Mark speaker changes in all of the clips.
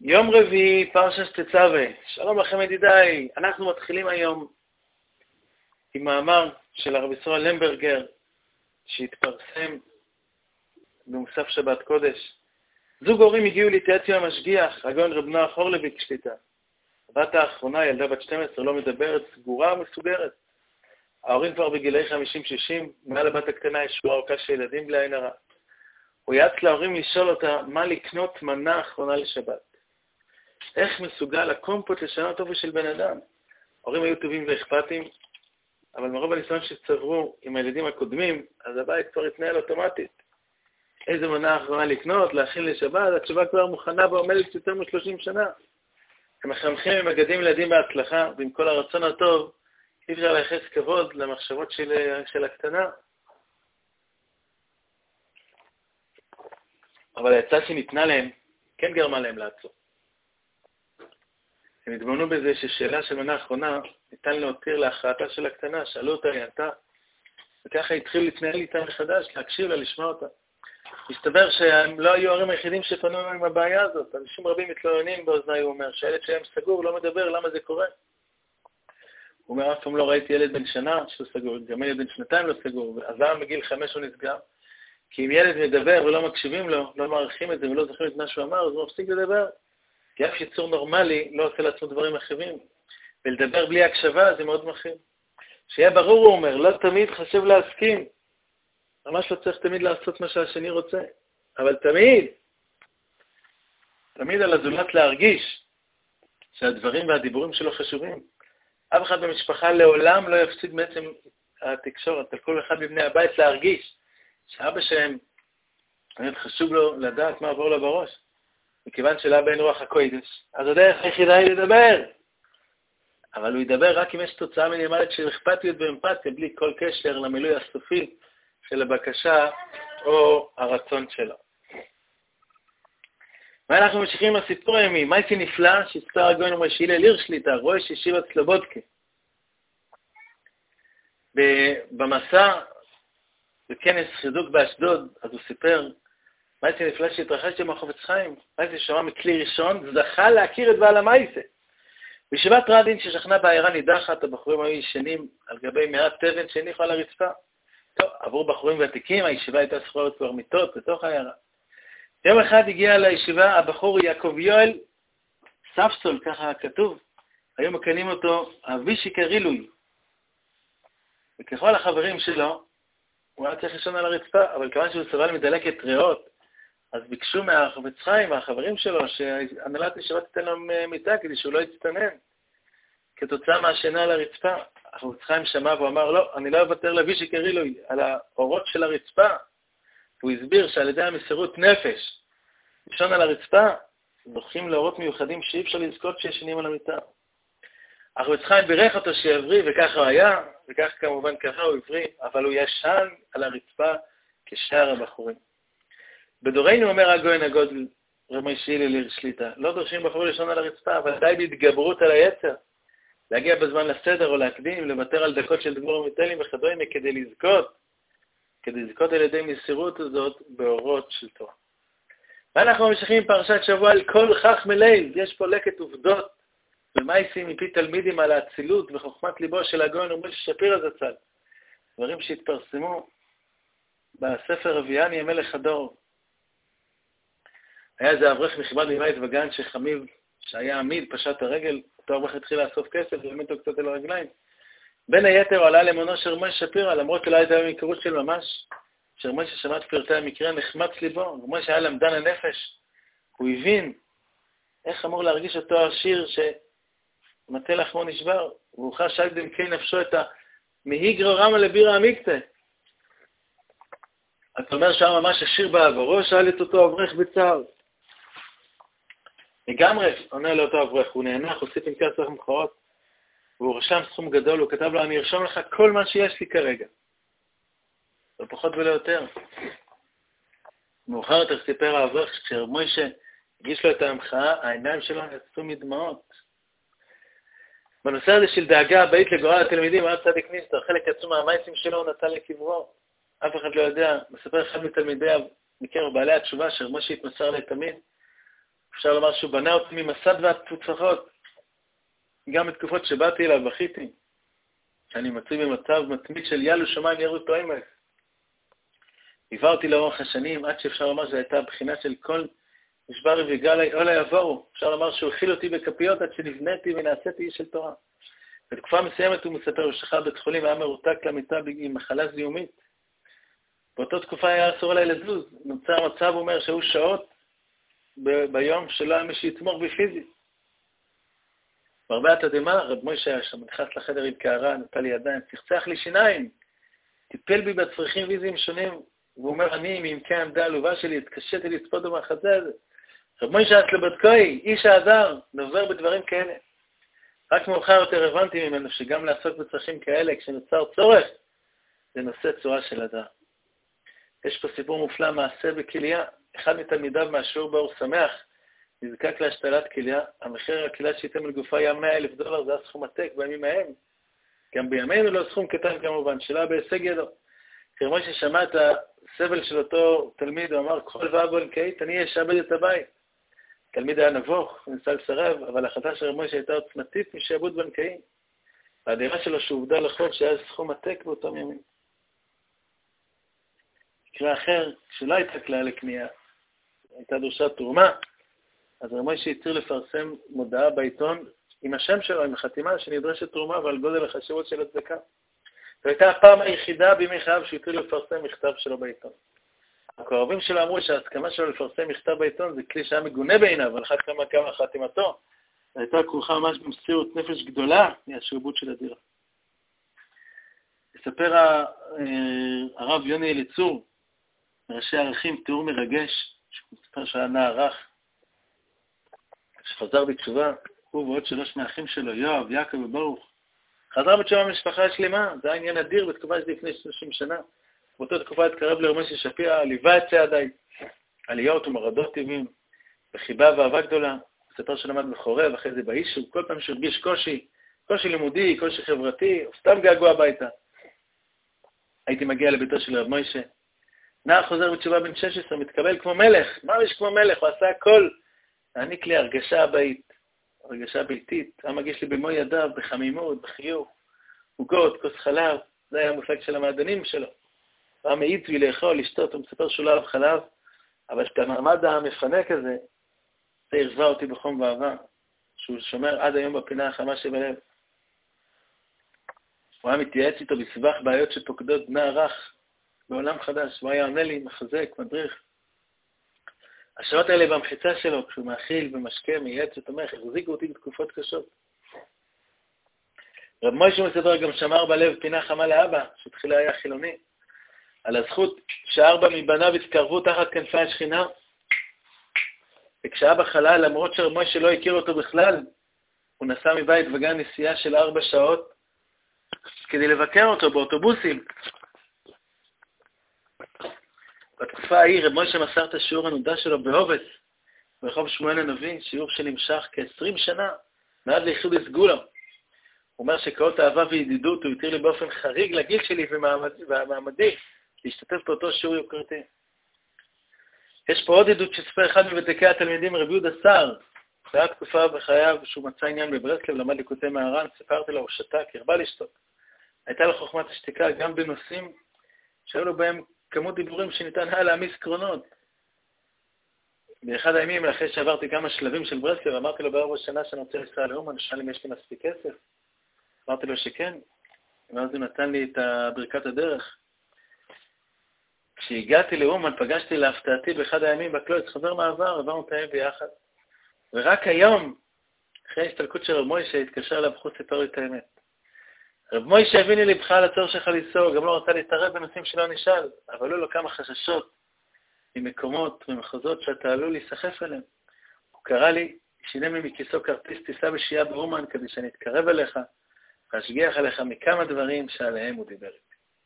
Speaker 1: יום רביעי, פרשת תצווה. שלום לכם ידידיי. אנחנו מתחילים היום עם מאמר של הרב ישראל למברגר שהתפרסם במוסף שבת קודש. זוג הורים הגיעו להתייעץ עם המשגיח, הגאון רב נוח הורלביץ שליט"א. הבת האחרונה, ילדה בת 12, לא מדברת, סגורה ומסוגרת. ההורים כבר בגילאי 50-60, מעל הבת הקטנה יש שורה ארוכה של ילדים בלי עין הרע. הוא יעץ להורים לשאול אותה מה לקנות מנה האחרונה לשבת. איך מסוגל הקומפוט לשנות אופי של בן אדם? ההורים היו טובים ואכפתים, אבל מרוב הניסיון שצברו עם הילדים הקודמים, אז הבית כבר התנהל אוטומטית. איזה מנה האחרונה לקנות, להכין לשבת, התשובה כבר מוכנה ועומדת יותר מ-30 שנה. הם מחנכים ומגדים ילדים בהצלחה, ועם כל הרצון הטוב, אי אפשר לייחס כבוד למחשבות של הקטנה. אבל העצה שניתנה להם, כן גרמה להם לעצור. הם התבוננו בזה ששאלה של מנה האחרונה ניתן להותיר להכרעתה של הקטנה, שאלו אותה, היא ענתה, וככה התחילו להתנהל איתה מחדש, להקשיב לה, לשמוע אותה. מסתבר שהם לא היו ההורים היחידים שפנו עם הבעיה הזאת. אנשים רבים מתלוננים באוזני, הוא אומר, שהילד שלהם סגור, לא מדבר, למה זה קורה? הוא אומר, אף פעם לא ראיתי ילד בן שנה שהוא סגור, גם ילד בן 2 לא סגור, אז למה בגיל 5 הוא נסגר? כי אם ילד מדבר ולא מקשיבים לו, לא מעריכים את זה ולא זוכרים את מה שהוא אמר, אז הוא מפסיק לדבר. כי אף יצור נורמלי לא עושה לעצמו דברים אחרים. ולדבר בלי הקשבה זה מאוד מכאיב. שיהיה ברור, הוא אומר, לא תמיד חשוב להסכים. ממש לא צריך תמיד לעשות מה שהשני רוצה. אבל תמיד על הזולת להרגיש שהדברים והדיבורים שלו חשובים. אף אחד במשפחה לעולם לא יפסיד בעצם התקשורת, על כל אחד מבני הבית להרגיש שאבא שלהם, חשוב לו לדעת מה עבור לו בראש. מכיוון שלאבא אין רוח הקודש, אז הדרך היחידה היא לדבר. אבל הוא ידבר רק אם יש תוצאה מינימלית של אכפתיות ואמפתיה, בלי כל קשר למילוי הסופי של הבקשה או הרצון שלו. ואנחנו ממשיכים עם הסיפור הימי. מייסי נפלא שספר הגאון ומשה הלל עיר שליט"א, ראש ישיבת סלובודקה. במסע, בכנס חיזוק באשדוד, אז הוא סיפר, מייסי נפלא שהתרחש עם החפץ חיים, מייסי שמע מכלי ראשון, זכה להכיר את בעל המייסה. בישיבת רדין ששכנה בעיירה נידחת, הבחורים היו ישנים על גבי מעט תבן שהניחו על הרצפה. טוב, עבור בחורים ותיקים, הישיבה הייתה שכורת כבר מיטות בתוך העיירה. יום אחד הגיע לישיבה הבחור יעקב יואל ספסול, ככה כתוב, היו מקנים אותו אבישי קרילוי. וככל החברים שלו, הוא היה צריך לישון על הרצפה, אבל כיוון שהוא סבל מדלקת ריאות, אז ביקשו מהחפץ חיים, מהחברים שלו, שהנהלת ישיבה תיתן לו מיטה כדי שהוא לא יצטנן. כתוצאה מהשינה על הרצפה, החפץ חיים שמע והוא אמר, לא, אני לא אוותר לאבישי קרילוי על האורות של הרצפה. הוא הסביר שעל ידי המסירות נפש, לישון על הרצפה, זוכים לאורות מיוחדים שאי אפשר לזכות שישנים על המיטה. החפץ חיים בירך אותו שיבריא, וככה הוא היה, וכך כמובן ככה הוא הבריא, אבל הוא ישן על הרצפה כשאר הבחורים. בדורנו אומר הגאון הגודל, רב משה הלל עיר שליט"א, לא דורשים בחורים לישון על הרצפה, אבל די בהתגברות על היצר, להגיע בזמן לסדר או להקדים, לוותר על דקות של דבור ומיטלים וכדומה, כדי לזכות על ידי מסירות הזאת באורות של תורה. ואנחנו ממשיכים עם פרשת שבוע על כל חכמי ליל. יש פה לקט עובדות ומייסים מפי תלמידים על האצילות וחוכמת ליבו של הגאון ומשה שפירא זצ"ל. דברים שהתפרסמו בספר אביאני המלך הדור. היה איזה אברך מכיבד מבית וגן שחמיב, שהיה עמיד, פשט הרגל, אותו אברך התחיל לאסוף כסף ולמד אותו קצת על הרגליים. בין היתר הוא עלה למונו של משה שפירא, למרות שלא הייתה במקרות של ממש, שמשה שמע את פרטי המקרה, נחמץ ליבו, ומשה היה למדן הנפש. הוא הבין איך אמור להרגיש אותו השיר שמטה לחמו נשבר, והוא חש על דמקי נפשו את המהיגרא רמא לבירא עמיקתא. אתה אומר שהיה ממש השיר בעברו, שאל את אותו אברך בצער. לגמרי, עונה לאותו אברך, הוא נהנח, הוסיף פנקס מחאות, והוא רשם סכום גדול, הוא כתב לו, אני ארשום לך כל מה שיש לי כרגע. לא פחות ולא יותר. מאוחר יותר סיפר האברך, כשמשה הגיש לו את המחאה, העיניים שלו יצאו מדמעות. בנושא הזה של דאגה הבאית לגורל התלמידים, היה צדיק ניסטר, חלק עצום מהמייסים שלו הוא נתן לקברו. אף אחד לא יודע, מספר אחד מתלמידי מקרב בעלי התשובה, שמשה התמסר לתמיד, אפשר לומר שהוא בנה אותי ממסד והתפוצחות. גם בתקופות שבאתי אליו, בכיתי. אני מצוי במצב מתמיד של יאלו שמיים ירו תואמס. ליווה אותי לאורך השנים, עד שאפשר לומר שזו הייתה הבחינה של כל משבר וגל אולה יבואו. אפשר לומר שהוא הכיל אותי בכפיות עד שנבניתי ונעשיתי איש של תורה. בתקופה מסוימת הוא מספר, הוא שכב בית חולים, היה מרותק למיטה עם מחלה זיהומית. באותה תקופה היה אסור עליי לזוז. נוצר מצב, הוא אומר, שהיו שעות ביום שלא היה מי שיתמוך בי פיזית. בהרבה התדהמה, רב מוישה היה שם, נכנס לחדר עם קערה, נטל לי ידיים, צחצח לי שיניים, טיפל בי בצרכים פיזיים שונים, והוא אומר, אני, מעמקי העמדה העלובה שלי, התקשיתי לצפות במחזה הזה. רב מוישה אצלבדקוי, איש האדר, נובר בדברים כאלה. רק מאוחר יותר הבנתי ממנו שגם לעסוק בצרכים כאלה, כשנוצר צורך, זה נושא צורה של אדר. יש פה סיפור מופלא, מעשה בכליה. אחד מתלמידיו מהשיעור באור שמח, נזקק להשתלת כליה. המחיר הכליה שייתם לגופה היה $100,000, זה היה סכום עתק בימים ההם. גם בימינו לא סכום קטן כמובן, שלא בהישג ידו. כמו ששמע את הסבל של אותו תלמיד, הוא אמר, כל ואבו אלקאית, אני אשעבד את הבית. התלמיד היה נבוך, הוא ניסה לסרב, אבל החלטה של רב מוישה הייתה עוצמתית משעבוד בנקאי. והדירה שלו שהובדה לחוב שהיה סכום עתק באותם ימים. מקרה אחר, כשלא הייתה כלל לקנייה, הייתה דורשת תרומה, אז רב מוישה הציר לפרסם מודעה בעיתון עם השם שלו, עם החתימה שנדרשת תרומה ועל גודל החשיבות של הצדקה. זו הייתה הפעם היחידה בימי חייו שהתיר לפרסם מכתב שלו בעיתון. הקרובים שלו אמרו שההסכמה שלו לפרסם מכתב בעיתון זה כלי שהיה מגונה בעיניו, אבל אחת כמה חתימתו. הייתה כרוכה ממש במסירות נפש גדולה מהשעבוד של הדירה. יספר הרב יוני אליצור, מראשי הערכים, תיאור מרגש, שהוא מספר שהיה נער רך, שחזר בתשובה, הוא ועוד 3 מהאחים שלו, יואב, יעקב וברוך, חזר בתשובה משפחה שלמה, זה היה עניין אדיר בתקופה של לפני 30 שנה. באותה תקופה התקרב לרב מוישה שפירא, ליווה את צעדיי, עליות ומרדות טבעים, וחיבה ואהבה גדולה. מספר שלמד בחורב, אחרי זה באישו, כל פעם שהרגיש קושי לימודי, קושי חברתי, או סתם געגוע הביתה. הייתי מגיע לביתו של רב מוישה, נער חוזר בתשובה בן 16, מתקבל כמו מלך, מה יש כמו מלך? הוא עשה הכל. העניק לי הרגשה ביתית, היה מגיש לי במו ידיו, בחמימות, בחיוך, עוגות, כוס חלב, זה היה המושג של המעדנים שלו. הוא היה מעיץ בי לאכול, לשתות, הוא מספר שהוא לא אהב חלב, אבל את המעמד המפנק הזה, זה הרווה אותי בחום ואהבה, שהוא שומר עד היום בפינה החמה שבלב. הוא היה מתייעץ איתו בסבך בעיות שפוקדות בני הרך בעולם חדש, הוא היה עונה לי, מחזק, מדריך. השעות האלה במחיצה שלו, כשהוא מאכיל ומשקה, מייעץ ותומך, החזיקו אותי בתקופות קשות. רב מוישה מספר גם שמר בלב פינה חמה לאבא, שתחילה היה חילוני, על הזכות ש4 מבניו התקרבו תחת כנפי השכינה, וכשאבא חלה, למרות שרב מוישה לא הכיר אותו בכלל, הוא נסע מבית וגן נסיעה של 4 שעות, כדי לבקר אותו באוטובוסים. בתקופה ההיא רב מוישה מסר את השיעור הנודע שלו בהובס, ברחוב שמואל הנביא, שיעור שנמשך כ-20 שנה, מעד ליחוד הסגולה. הוא אומר שכאות אהבה וידידות הוא התיר לי באופן חריג לגיל שלי ומעמדי, להשתתף באותו שיעור יוקרתי. יש פה עוד עדות שספר אחד מבדקי התלמידים, רב יהודה סער, שהיה תקופה בחייו שהוא מצא עניין בברסלב, למד ליקוטי מהר"ן, סיפרתי לו, הוא שתק, הרבה לשתוק. הייתה לו חוכמת השתיקה גם בנושאים שהיו לו בהם כמות דיבורים שניתן היה להעמיס קרונות. באחד הימים, אחרי שעברתי כמה שלבים של ברסלב, אמרתי לו בערב השנה שאני רוצה לנסוע לאומן, שאל אם יש לי מספיק כסף. אמרתי לו שכן, ואז הוא נתן לי את ברכת הדרך. כשהגעתי לאומן, פגשתי להפתעתי באחד הימים בקלוץ, חבר מעבר, עברנו את הימים ביחד. ורק היום, אחרי ההסתלקות של רב מוישה, התקשר אליו חוץ סיפר לי את האמת. רב מוישה הביא לי לבך על הצורך שלך לנסוע, גם לא רצה להתערב בנושאים שלא נשאל, אבל היו לו כמה חששות ממקומות ומחוזות שאתה עלול להיסחף אליהם. הוא קרא לי, שילם לי מכיסו כרטיס טיסה בשהייה באומן כדי שאני אתקרב אליך, ואשגיח עליך מכמה דברים שעליהם הוא דיבר איתי.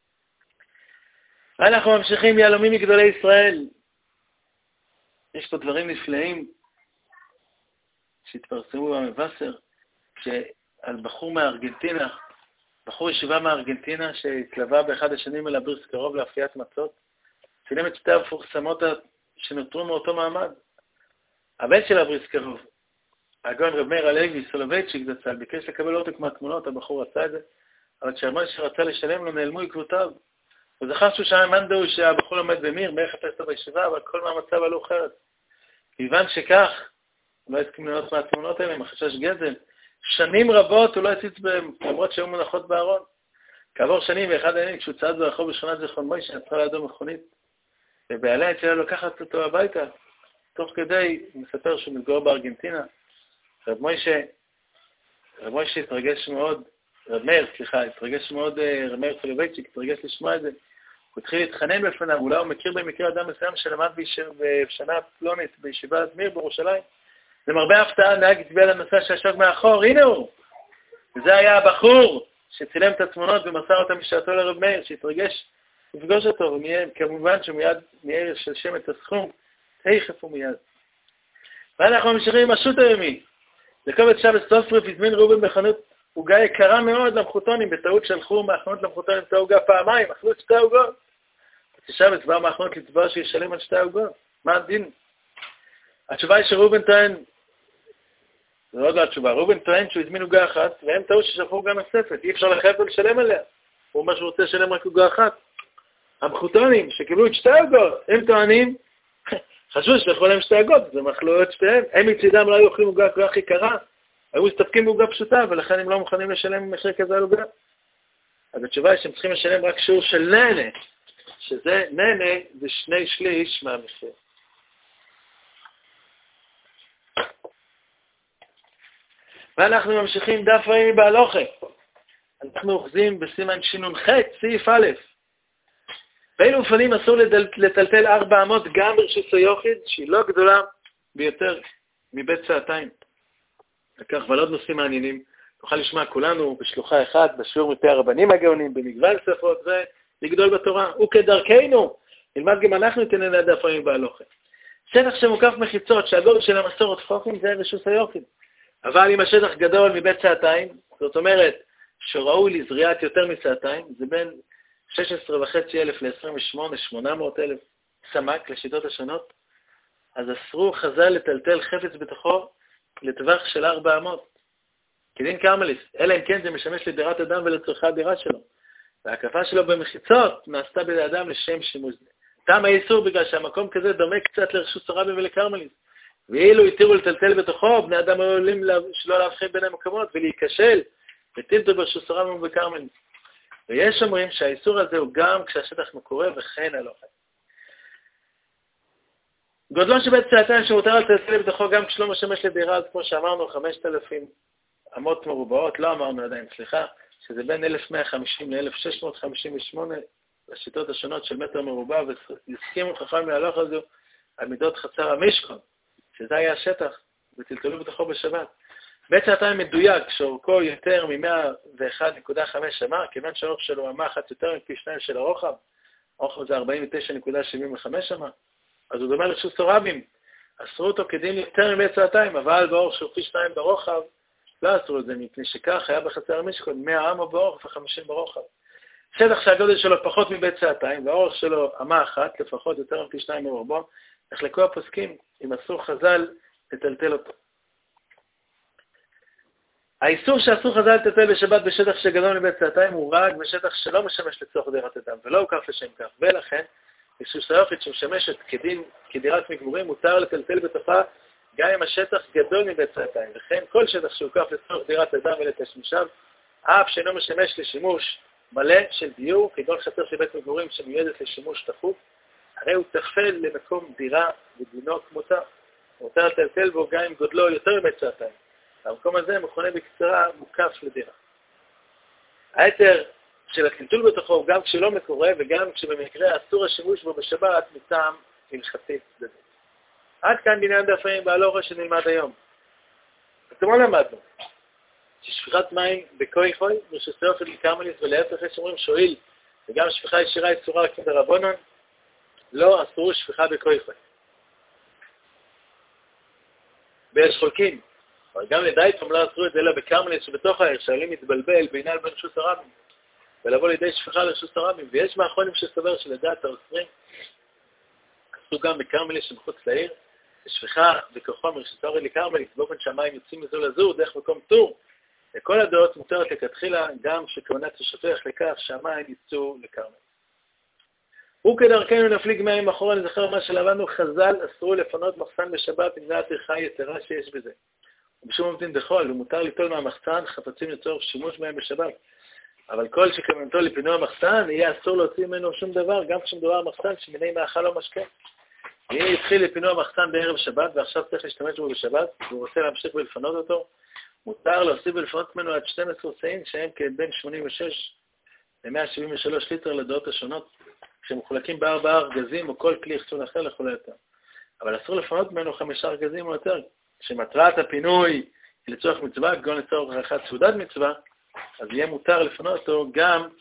Speaker 1: אנחנו ממשיכים יהלומים מגדולי ישראל. יש פה דברים נפלאים שהתפרסמו במבשר, שעל בחור מארגנטינה, בחור ישיבה מארגנטינה שהתלווה באחד השנים אל הברס קרוב לאפיית מצות, צילם את שתי המפורסמות שנותרו מאותו מעמד. הבן של הבריסקרוב, הגאון רב מאיר הלוי סולובייצ'יק זצ"ל, ביקש לקבל עותק מהתמונות, הבחור עשה את זה, אבל כשהמוישה רצה לשלם לו, נעלמו עקבותיו. הוא זכר שהוא שם מנדו שהבחור לומד במיר, מאיך חפש אותו בישיבה, אבל כל מהמצב עלו אחרת. כיוון שכך, הוא לא הסכים לראות מהתמונות האלה, עם החשש גזל. שנים רבות הוא לא הציץ בהם, למרות שהיו מונחות בארון. כעבור שנים, באחד הימים, כשהוא צעד ברחוב בשכונת זיכרון מוישה, יצאה לידו מכונית, ובעליה הציעה לו לקחת אותו הביתה. תוך כדי, הוא מספר שהוא מתגורר בארגנטינה. רב מוישה התרגש מאוד, רב מאיר סולובייצ'יק התרגש לשמוע את זה. הוא התחיל להתחנן בפניו, אולי הוא מכיר במקרה אדם מסוים שלמד בשנה פלונית בישיבת מיר בירושלים. למרבה ההפתעה, נהג הצביע לנוסע שישב מאחור, הנה הוא! וזה היה הבחור שצילם את התמונות ומסר אותם בשעתו לרב מאיר, שהתרגש לפגוש אותו, וכמובן שמיד מאיר של שם את הסכום, תכף ומיד. ואנחנו ממשיכים עם השו"ת היומי. לקובץ שבס סופרף הזמין ראובן בחנות עוגה יקרה מאוד למחותונים, בטעות שלחו מהחנות למחותונים את העוגה פעמיים, אכלו את שתי העוגות. שבס בא מהחנות לצבוע שישלם על שתי העוגות. מה הדין? התשובה היא שראובן טוען, זה עוד לא התשובה, ראובן טוען שהוא הזמין עוגה אחת, והם טעו ששלחו עוגה נוספת, אי אפשר לחייב לשלם עליה. הוא אומר שהוא רוצה לשלם רק עוגה אחת. המחותונים שקיבלו את שתי העוגות, הם טוענים, חשבו שלחו להם שתי עוגות, זה מחלו את שתיהם, הם מצידם לא היו אוכלים עוגה כל כך יקרה, היו מסתפקים בעוגה פשוטה, ולכן הם לא מוכנים לשלם מחיר כזה על עוגה. אז התשובה היא שהם צריכים לשלם רק שיעור של נהנה, שזה נהנה זה 2/3 מהמחיר. ואנחנו ממשיכים דף היומי בהלוכה. אנחנו אוחזים בסימן ש"ח, סעיף א'. באילו אופנים אסור לטלטל 4 אמות גם ברשות היחיד, שהיא לא גדולה ביותר מבית שעתיים. וכך, אבל עוד נושאים מעניינים. נוכל לשמוע כולנו בשלוחה אחת, בשיעור מפי הרבנים הגאונים, במגוון שפות, זה לגדול בתורה. וכדרכנו, נלמד גם אנחנו תנן הדף היומי בהלוכה. שטח שמוקף מחיצות, שהגודל של המסורת פוכים זה רשות היחיד. אבל אם השטח גדול מבית שעתיים, זאת אומרת שראוי לזריעת יותר משעתיים, זה בין 16,500 ל-28,800 סמ"ק לשיטות השונות, אז אסרו חז"ל לטלטל חפץ בתוכו לטווח של 4 אמות. כדין קרמליס, אלא אם כן זה משמש לדירת אדם ולצורכי הדירה שלו. וההקפה שלו במחיצות נעשתה בידי אדם לשם שימוש זה. טעם האיסור בגלל שהמקום כזה דומה קצת לרשות הרבים ולקרמליס. ואילו התירו לטלטל בתוכו, בני אדם עלולים שלא להבחין בין המקומות ולהיכשל בטלטל ברשות הרבים ובקרמליס. ויש אומרים שהאיסור הזה הוא גם כשהשטח מקורה וכן הלוכה. גודלו של בית שעתיים שמותר לטלטל בתוכו גם כשלא משמש לדירה, אז כמו שאמרנו 5,000 אמות מרובעות, לא אמרנו עדיין, סליחה, שזה בין 1,150 ל-1,658 לשיטות השונות של מטר מרובע, והסכימו חכמים להלוך על זה על מידות חצר המשכון, שזה היה השטח, וטלטלו בתוכו בשבת. בית שעתיים מדויק, שאורכו יותר מ-101.5 אמה, כיוון שהאורך שלו אמה אחת יותר מפי 2 של הרוחב, הרוחב זה 49.75 אמה, אז הוא דומה לרשות הרבים, אסרו אותו כדין יותר מבית שעתיים, אבל באורך שהוא פי 2 ברוחב, לא אסרו את זה, מפני שכך היה בחצר המשכון 100 אמה באורך ו50 ברוחב. שטח שהגודל שלו פחות מבית שעתיים, והאורך שלו אמה אחת, לפחות יותר מפי 2 ברוחבו, נחלקו הפוסקים, אם אסור חז"ל לטלטל אותו. האיסור שאסור חז"ל לטלטל בשבת בשטח שגדול מבית שעתיים הוא רק בשטח שלא משמש לצורך דירת אדם, ולא הוקף לשם כך. ולכן, ברשות היחיד שמשמשת כדירת מגורים, מותר לטלטל בתוכה גם אם השטח גדול מבית שעתיים. וכן, כל שטח שהוקף לצורך דירת אדם ולתשמישיו, אף שאינו משמש לשימוש מלא של דיור, כגון חצר של בית מגורים שמיועדת לשימוש תכוף, הרי הוא תפל למקום דירה ודינו כמותה. מותר לטלטל בו גם אם גודלו יותר מבית שעתיים. המקום הזה מכונה בקצרה מוקף לדירה. היתר של הטלטול בתוכו הוא גם כשלא מקורה וגם כשבמקרה אסור השימוש בו בשבת מטעם הלכתית צדדית. עד כאן בעניין דף היומי בהלוכה שנלמד היום. אתמול למדנו ששפיכת מים בכוי חוי ברשות היחיד לקרמליס ולהפך יש אומרים שואיל וגם שפיכה ישירה אסורה רק כדרבנן, לא אסרו שפיכה בכוי חוי. ויש חולקים, אבל גם לדעת פעם לא אסרו את זה אלא בקרמליס שבתוך העיר שעולים מתבלבל בינה לבין רשות הרבים ולבוא לידי שפיכה לרשות הרבים, ויש מהאחרונים שסובר שלדעת האוסרים אסרו גם בקרמליס שמחוץ לעיר, שפיכה בכוחו מרשתו לכרמלית, באופן שהמים יוצאים מזו לזו, דרך מקום טור. לכל הדעות מותרת לכתחילה, גם שכהונת השופך לכך שהמים יצאו לכרמל. וכדרכנו נפליג מים אחורה, נזכר מה שלמדנו, חז"ל אסרו לפנות מחסן בשבת בגלל הטרחה יתרה שיש בזה. ובשום ממתין דחול, ומותר ליטול מהמחסן חפצים לצורך שימוש בהם בשבת. אבל כל שכוונתו לפינוי המחסן, יהיה אסור להוציא ממנו שום דבר, גם כשמדובר מחסן שמיני מאכל או משקה. אם התחיל לפינוי המחסן בערב שבת, ועכשיו צריך להשתמש בו בשבת, והוא רוצה להמשיך ולפנות אותו, מותר להוסיף ולפנות ממנו עד 12 סעים, שהם כבין 86 ל-173 ליטר לדעות השונות, כשמחולקים ב4 ארגזים או כל כלי אחסון אחר לכל היותר. אבל אסור לפנות ממנו 5 ארגזים או יותר. כשמטרת הפינוי היא לצורך מצווה, כגון לצורך עריכת סעודת מצווה, אז יהיה מותר לפנות אותו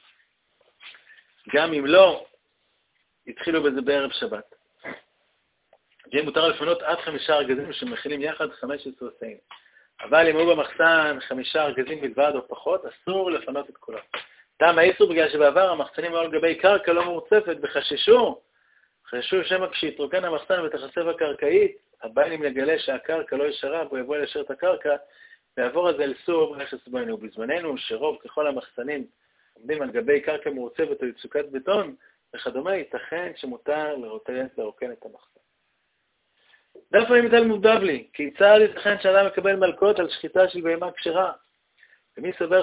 Speaker 1: גם אם לא התחילו בזה בערב שבת. יהיה מותר לפנות עד 5 ארגזים שמכילים יחד 15 סעים. אבל אם הוא במחסן 5 ארגזים בלבד או פחות, אסור לפנות את כולם. טעם האיסור בגלל שבעבר המחסנים היו על גבי קרקע לא מורצפת וחששו שמא כשיתרוקן המחסן ותחשף הקרקעית, הבא אם לגלה שהקרקע לא ישרה והוא יבוא לשרת את הקרקע, ויעבור הזה אל סור נכס בנו. ובזמננו שרוב ככל המחסנים עומדים על גבי קרקע מורצפת או יצוקת בטון וכדומה, ייתכן שמותר לרוקן את המחסן. דף מיטל מובדבלי, כיצד ייתכן שאדם מקבל מלקות על שחיטה של בהמה כשרה? ומי סובר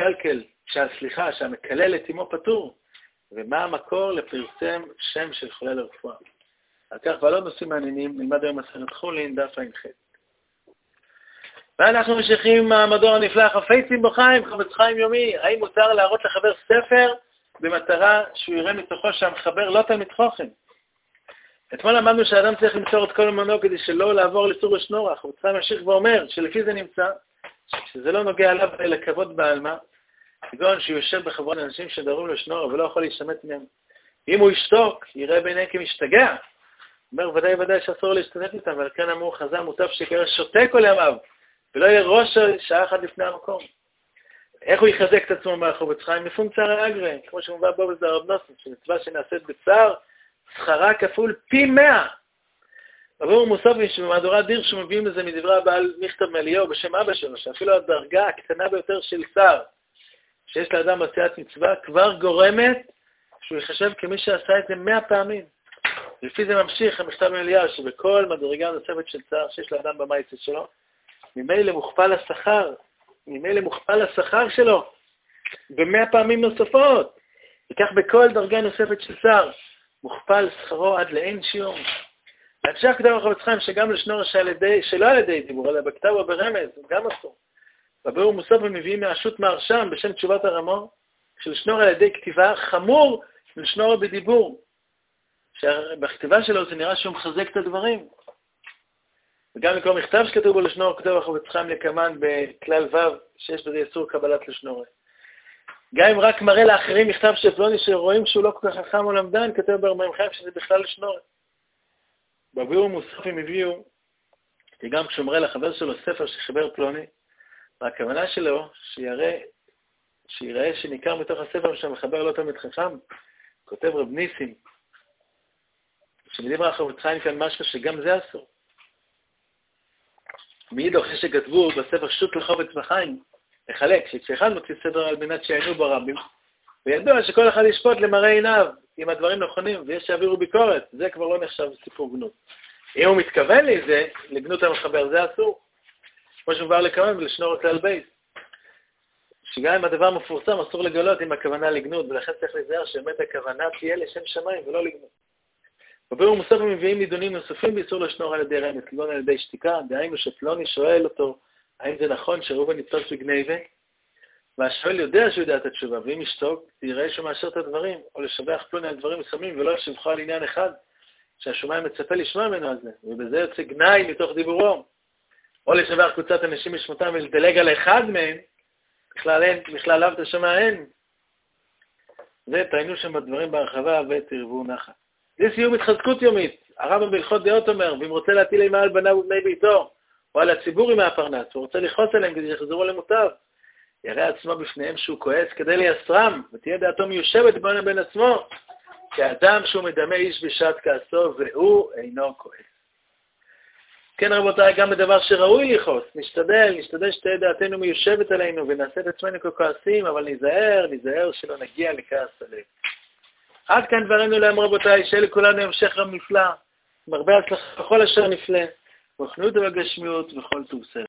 Speaker 1: שהמקלל את אמו פטור? ומה המקור לפרסם שם של חולה לרפואה? על כך ועל עוד נושאים מעניינים, נלמד היום מסכת חולין, דף ע"ח. ואנחנו ממשיכים עם המדור הנפלא, חפצים בו חיים, חפץ חיים יומי. האם מותר להראות לחבר ספר במטרה שהוא יראה מתוכו שהמחבר לא תלמיד חוכם? אתמול למדנו שהאדם צריך למסור את כל אמונו כדי שלא לעבור לסור ושנורח. הוא צריך להמשיך ואומר שלפי זה נמצא, שזה לא נוגע עליו לכבוד בעלמה, כגון שהוא יושב בחברות אנשים שדרים לו שנורח ולא יכול להשתמט מהם. אם הוא ישתוק, יראה בעיני כמשתגע. אומר ודאי שאסור להשתתף איתם, אבל כאן אמרו חז"ל מוטב שיקרא שותה כל ימיו, ולא יהיה ראש שעה אחת לפני המקום. איך הוא יחזק את עצמו מהחפץ חיים? מפונקציה ראגרא, כמו שמובא בו בזה הרב נוסף, שמצווה שנעשית בצער, שכרה כפול פי 100. עבור מוספים שבמהדורת דיר שמביאים לזה מדברי הבעל מכתב מאליהו בשם אבא שלו, שאפילו הדרגה הקטנה ביותר של שר, שיש לאדם בעשיית מצווה, כבר גורמת שהוא יחשב כמי שעשה את זה 100 פעמים. לפי זה ממשיך המכתב מאליהו, שבכל מדרגה נוספת של צער שיש לאדם במעשה שלו, ממילא מוכפל השכר שלו ב100 פעמים נוספות. וכך בכל דרגה נוספת של צער, מוכפל שכרו עד לאין שיעור. לאנשי הכתב החפץ חיים שגם לשנור שלא על ידי דיבור, אלא בכתב או ברמז, גם אסור. בביאור מוסף הם מביאים מהרשות מהרשם בשם תשובת הרמור, שלשנור על ידי כתיבה חמור לשנור בדיבור. שבכתיבה שלו זה נראה שהוא מחזק את הדברים. וגם לכל מכתב שכתוב בו לשנור כתב החפץ חיים לקמן בכלל ו' שיש בזה איסור קבלת לשנור. גם אם רק מראה לאחרים מכתב של פלוני שרואים שהוא לא כל כך חכם או למדן, כתב ברמיים חיים שזה בכלל לשנור. בביאור מוסף הם הביאו, כי גם כשהוא מראה לחבר שלו ספר שחבר פלוני, והכוונה שלו שיראה שניכר מתוך הספר שהמחבר לא תמיד חכם, כותב רב ניסים, שמדבר החפץ חיים כאן משהו שגם זה אסור. מאידך שכתבו בספר שו"ת לחפץ בחיים, לחלק, שכשאחד מוציא סדר על מנת שיעיינו בו רבים, וידוע שכל אחד ישפוט למראה עיניו, אם הדברים נכונים, ויש שיעבירו ביקורת, זה כבר לא נחשב סיפור גנות. אם הוא מתכוון לזה, לגנות המחבר, זה אסור. כמו שמובא לקמן ולשנור כלל בייס. שגם אם הדבר מפורסם, אסור לגלות עם הכוונה לגנות, ולכן צריך להיזהר שבאמת הכוונה תהיה לשם שמיים ולא לגנות. בביאור מוסף הם מביאים נידונים נוספים באיסור לשנור על ידי רמז, כגון על ידי שתיקה, דהיינו שפלוני שואל אותו, האם זה נכון שראובן נתפס בגניבה? והשואל יודע שהוא יודע את התשובה, ואם ישתוק, תראה שהוא מאשר את הדברים, או לשבח פלוני על דברים מסוימים, ולא לשבחו על עניין אחד, שהשומע מצפה לשמוע ממנו על זה, ובזה יוצא גנאי מתוך דיבורו. או לשבח קבוצת אנשים משמותם ולדלג על אחד מהם, בכלל לאו תשמע אין. ותעיינו שם בדברים בהרחבה ותרבו נחת. זה סיום התחזקות יומית. הרמב"ם בהלכות דעות אומר, ואם רוצה להטיל אימה על בניו ובני ביתו, או על הציבור עם הפרנס, הוא רוצה לחוץ עליהם כדי שיחזרו למוטב. יראה עצמו בפניהם שהוא כועס כדי לייסרם, ותהיה דעתו מיושבת בינו בין עצמו, כאדם שהוא מדמה איש בשעת כעסו, והוא אינו כועס. כן רבותיי, גם בדבר שראוי לכעוס, נשתדל שתהיה דעתנו מיושבת עלינו ונעשה את עצמנו ככועסים, אבל ניזהר שלא נגיע לכעס הלב. עד כאן דברנו להם רבותיי, שיהיה לכולנו המשך יום נפלא, עם הרבה הצלחה בכל אשר נפלא, ברוחניות ובגשמיות וכל טוב שכל.